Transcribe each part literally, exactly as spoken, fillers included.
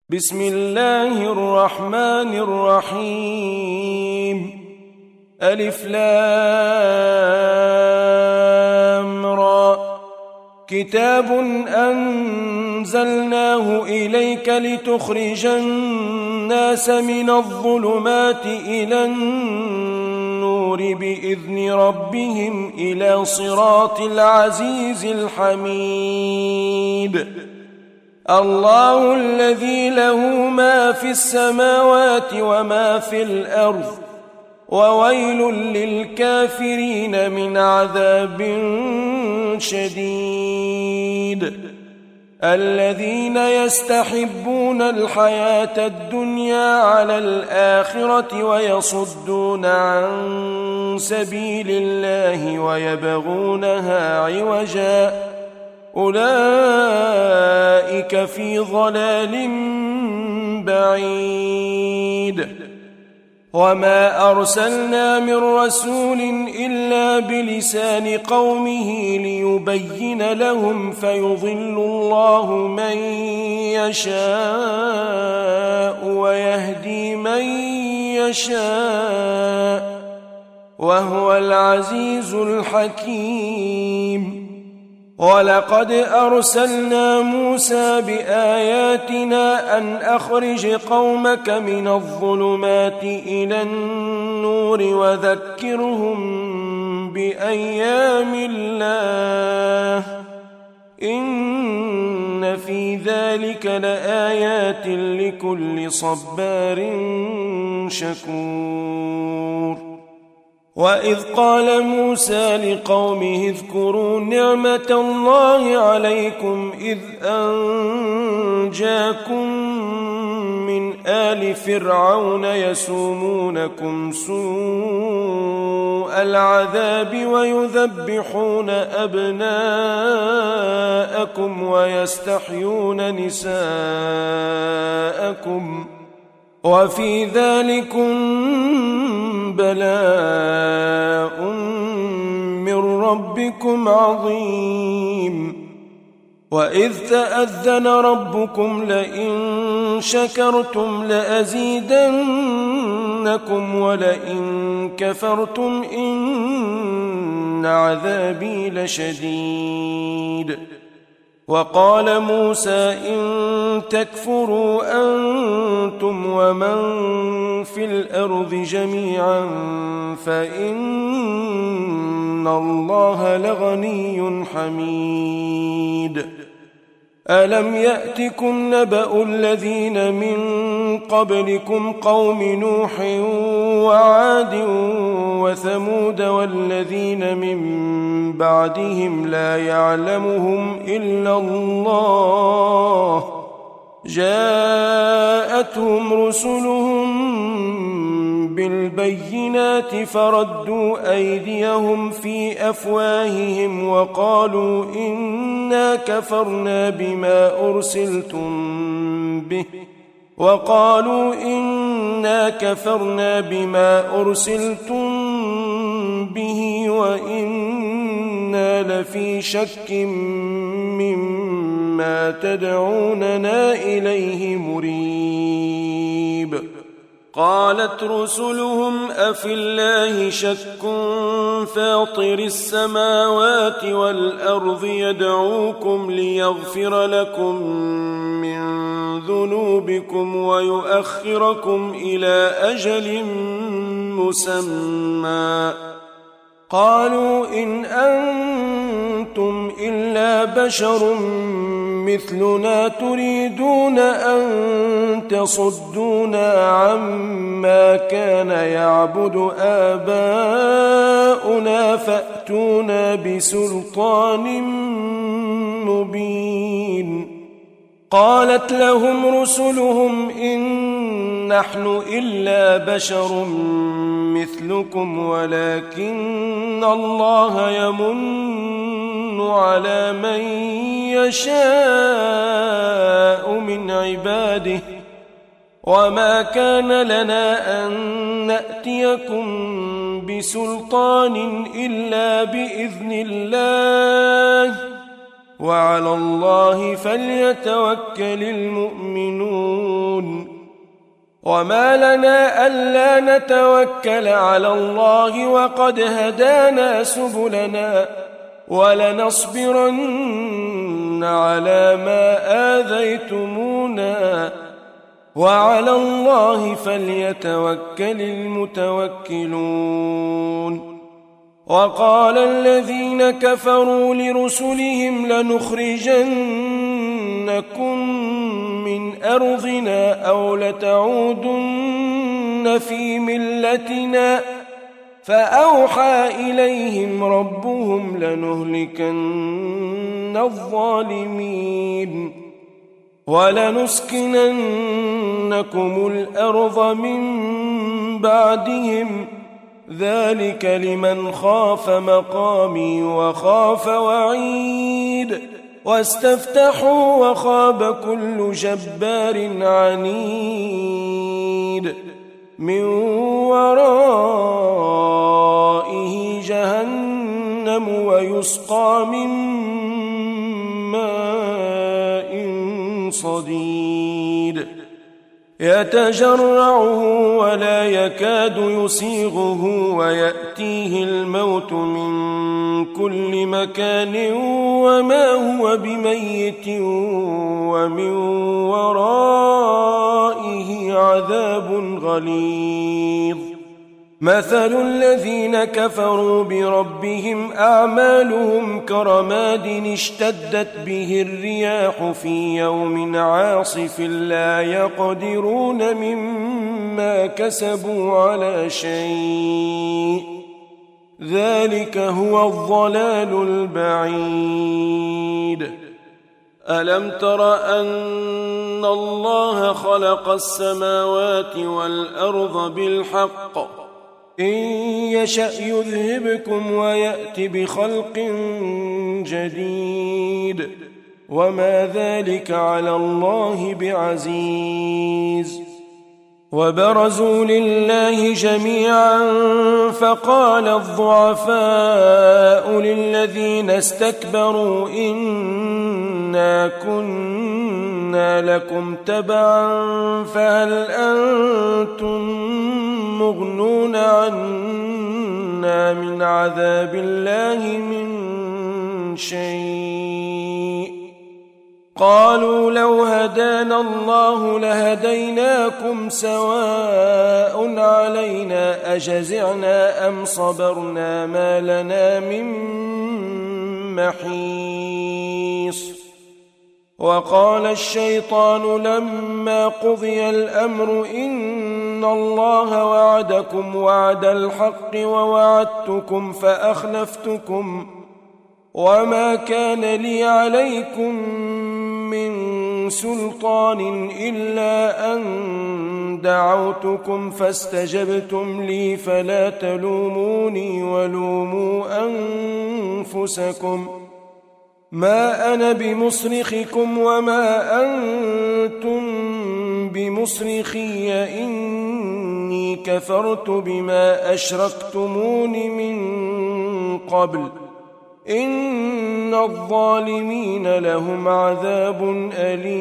بسم الله الرحمن الرحيم ألف لام را كتاب أنزلناه إليك لتخرج الناس من الظلمات إلى النور بإذن ربهم إلى صراط العزيز الحميد الله الذي له ما في السماوات وما في الأرض وويل للكافرين من عذاب شديد الذين يستحبون الحياة الدنيا على الآخرة ويصدون عن سبيل الله ويبغونها عوجا أولئك في ضلال بعيد وما أرسلنا من رسول إلا بلسان قومه ليبين لهم فيضل الله من يشاء ويهدي من يشاء وهو العزيز الحكيم ولقد أرسلنا موسى بآياتنا أن أخرج قومك من الظلمات إلى النور وذكرهم بأيام الله إن في ذلك لآيات لكل صبار شكور وإذ قال موسى لقومه اذكروا نعمة الله عليكم إذ أنجاكم من آل فرعون يسومونكم سوء العذاب ويذبحون أبناءكم ويستحيون نساءكم وفي ذلكم بلاء من ربكم عظيم وإذ تأذن ربكم لئن شكرتم لأزيدنكم ولئن كفرتم إن عذابي لشديد وقال موسى إن تكفروا أنتم ومن في الأرض جميعا فإن الله لغني حميد ألم يأتكم نبأ الذين من قبلكم قوم نوح وعاد وثمود والذين من بعدهم لا يعلمهم إلا الله جاءتهم رسلهم بالبينات فردوا أيديهم في أفواههم وقالوا إنا كفرنا بما أرسلتم به وقالوا إنا كفرنا بما أرسلتم به وإنا لفي شك مما تدعوننا إليه مريب قالت رسلهم أفي الله شك فاطر السماوات والأرض يدعوكم ليغفر لكم من ذنوبكم ويؤخركم إلى أجل مسمى قالوا إن أنتم إلا بشر مثلنا تريدون أن تصدونا عما كان يعبد آباؤنا فأتونا بسلطان مبين قالت لهم رسلهم إن نحن إلا بشر مثلكم ولكن الله يمن على من يشاء من عباده وما كان لنا أن نأتيكم بسلطان إلا بإذن الله وعلى الله فليتوكل المؤمنون وما لنا ألا نتوكل على الله وقد هدانا سبلنا ولنصبرن على ما آذيتمونا وعلى الله فليتوكل المتوكلون. وقال الذين كفروا لرسلهم لنخرجنكم من أرضنا أو لتعودن في ملتنا فأوحى إليهم ربهم لنهلكن الظالمين ولنسكننكم الأرض من بعدهم ذلك لمن خاف مقامي وخاف وعيد واستفتحوا وخاب كل جبار عنيد من ورائه جهنم ويسقى من ماء صديد يتجرعه ولا يكاد يسيغه ويأتيه الموت من كل مكان وما هو بميت ومن ورائه عذاب غليظ. مثل الذين كفروا بربهم أعمالهم كرماد اشتدت به الرياح في يوم عاصف لا يقدرون مما كسبوا على شيء ذلك هو الضلال البعيد. ألم تر أن الله خلق السماوات والأرض بالحق إن يشأ يذهبكم ويأت بخلق جديد وما ذلك على الله بعزيز. وبرزوا لله جميعا فقال الضعفاء للذين استكبروا إنا كنا لكم تبعا فهل أنتم مغنون عنا من عذاب الله من شيء قالوا لو هدانا الله لهديناكم سواء علينا أجزعنا أم صبرنا ما لنا من محيص. وقال الشيطان لما قضي الأمر إن الله وعدكم وعد الحق ووعدتكم فأخلفتكم وما كان لي عليكم من سلطان إلا أن دعوتكم فاستجبتم لي فلا تلوموني ولوموا أنفسكم ما أنا بمصرخكم وما أنتم بمصرخي إني كفرت بما أشركتمون من قبل إن الظالمين لهم عذاب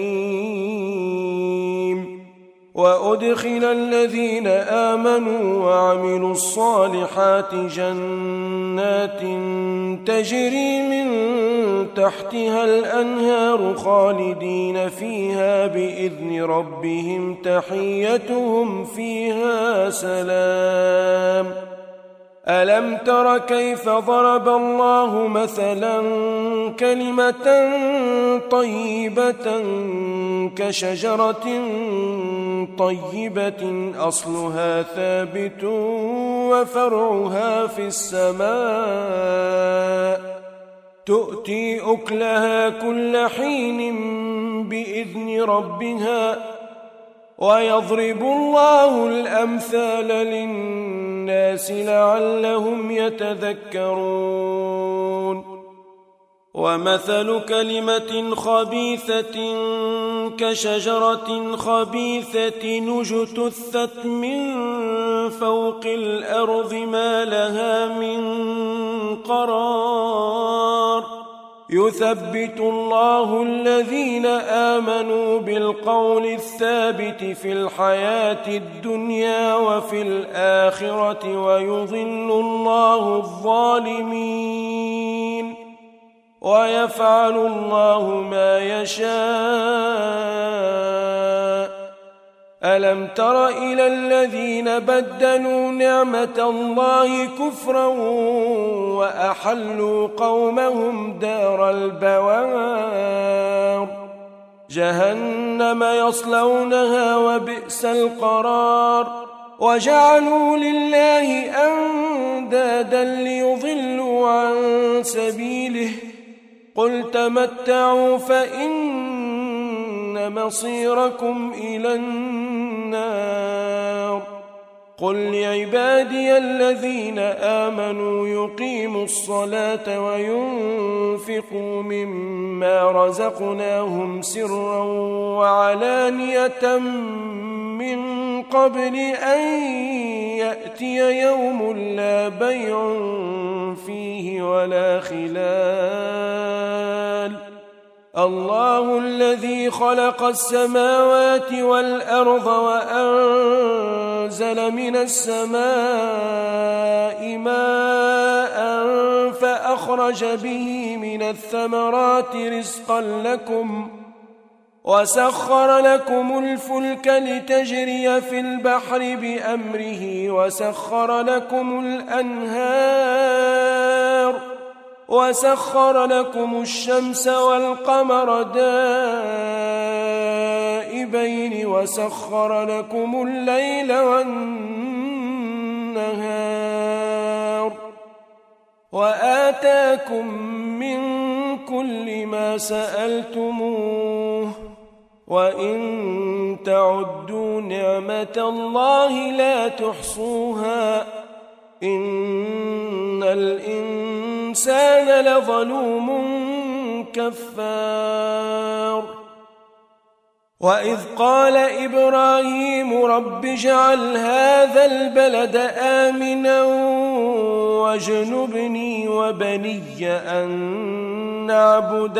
أليم. وأدخل الذين آمنوا وعملوا الصالحات جنات تجري من تحتها الأنهار خالدين فيها بإذن ربهم تحيتهم فيها سلام. ألم تر كيف ضرب الله مثلا كلمة طيبة كشجرة طيبة أصلها ثابت وفرعها في السماء تؤتي أكلها كل حين بإذن ربها ويضرب الله الأمثال للناس لعلهم يتذكرون. ومثل كلمة خبيثة كشجرة خبيثة اجتثت من فوق الأرض ما لها من قرار يثبت الله الذين آمنوا بالقول الثابت في الحياة الدنيا وفي الآخرة ويضل الله الظالمين ويفعل الله ما يشاء. ألم تر إلى الذين بدلوا نعمة الله كفرا وأحلوا قومهم دار البوار جهنم يصلونها وبئس القرار وجعلوا لله أندادا ليضلوا عن سبيله قل تمتعوا فإن مصيركم إلى النار. قل لعبادي الذين آمنوا يقيموا الصلاة وينفقوا مما رزقناهم سرا وعلانية من قبل أن يأتي يوم لا بيع فيه ولا خلال. الله الذي خلق السماوات والأرض وأنزل من السماء ماء فأخرج به من الثمرات رزقا لكم وسخر لكم الفلك لتجري في البحر بأمره وسخر لكم الأنهار وسخر لكم الشمس والقمر دائبين وسخر لكم الليل والنهار وآتاكم من كل ما سألتموه وإن تعدوا نعمة الله لا تحصوها إن الإنسان لظلوم كفار. وإذ قال إبراهيم رب اجعل هذا البلد آمنا واجنبني وبني أن نعبد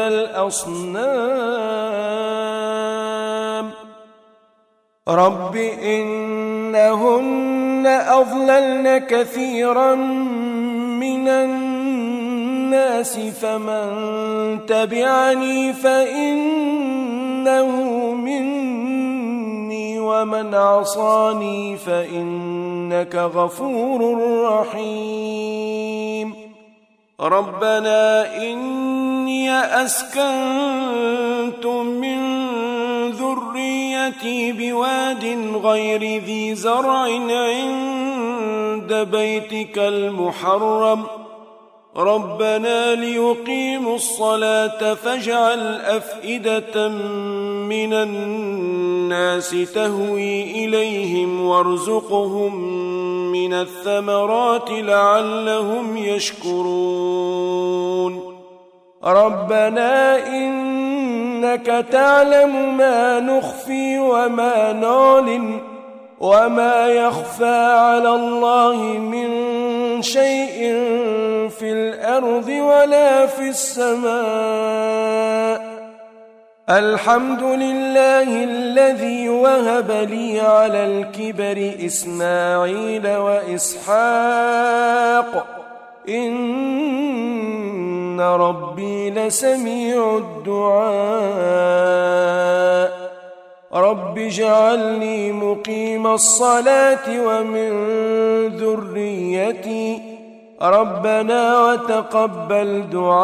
الأصنام رب إنهن أضللن كثيرا من الناس فمن تبعني فإنه مني ومن عصاني فإنك غفور رحيم. ربنا إني أسكنت من ذريتي بواد غير ذي زرع عند بيتك المحرم ربنا ليقيموا الصلاة فاجعل أفئدة من الناس تهوي إليهم وارزقهم من الثمرات لعلهم يشكرون. ربنا إنك تعلم ما نخفي وما نعلن وما يخفى على الله من شيء في الأرض ولا في السماء. الحمد لله الذي وهب لي على الكبر إسماعيل وإسحاق إن ربي لسميع الدعاء. رب اجعلني مقيم الصلاة ومن ذريتي ربنا وتقبل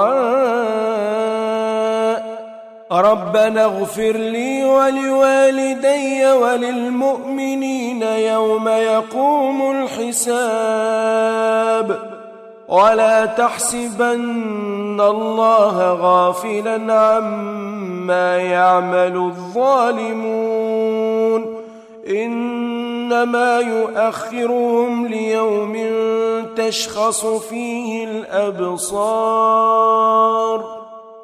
دعاء. ربنا اغفر لي ولوالدي وللمؤمنين يوم يقوم الحساب. ولا تحسبن الله غافلا عما يعمل الظالمون إنما يؤخرهم ليوم تشخص فيه الأبصار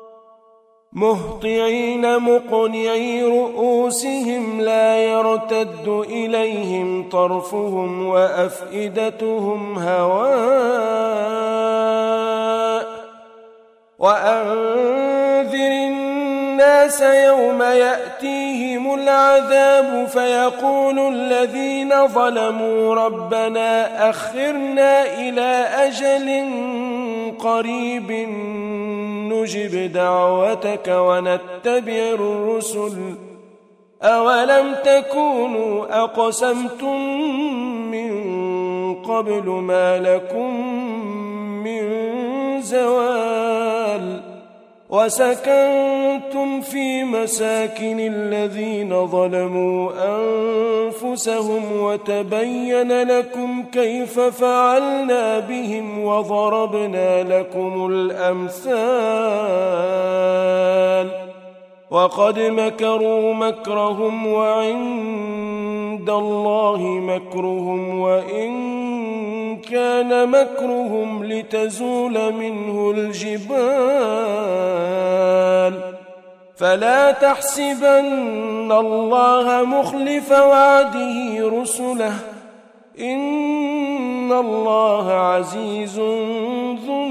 مهطعين مقنعي رؤوسهم لا يرتد إليهم طرفهم وأفئدتهم هواء وأنذر الناس يوم يأتيهم العذاب فيقول الذين ظلموا ربنا أخرنا إلى أجل قريب نجب دعوتك ونتبع الرسل أولم تكونوا أقسمتم من قبل ما لكم من زوال وسكنتم في مساكن الذين ظلموا أنفسهم وتبين لكم كيف فعلنا بهم وضربنا لكم الأمثال وقد مكروا مكرهم وعند الله مكرهم وإن كان مكرهم لتزول منه الجبال فلا تحسبن الله مخلف وعده رسله إن الله عزيز ذو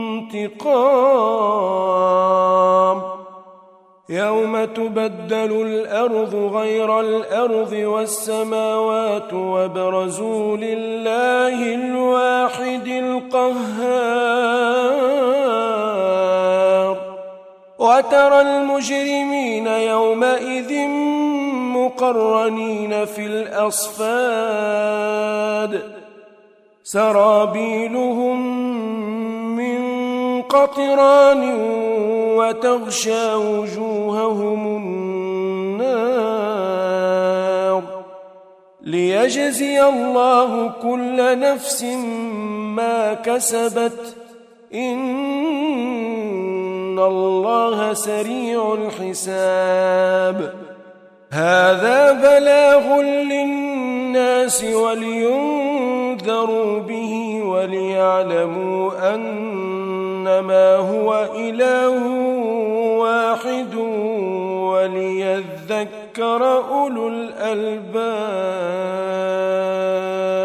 انتقام يوم تبدل الأرض غير الأرض والسماوات وبرزوا لله الواحد القهار وترى المجرمين يومئذ مقرنين في الأصفاد سرابيلهم من قطران وتغشى وجوههم النار ليجزي الله كل نفس ما كسبت إن الله سريع الحساب هذا بلاغ للناس ولينذروا به وليعلموا أنما هو إله واحد وليذكر أولو الألباب.